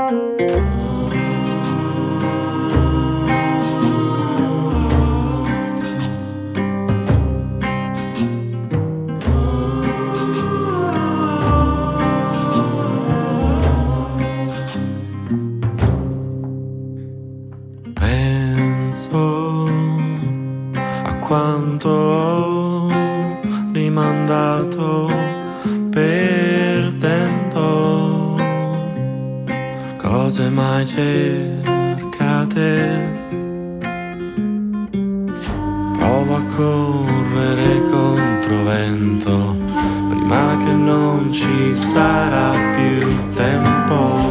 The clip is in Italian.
Penso a quanto ho rimandato perdendo cose mai cercate. Provo a correre contro vento prima che non ci sarà più tempo.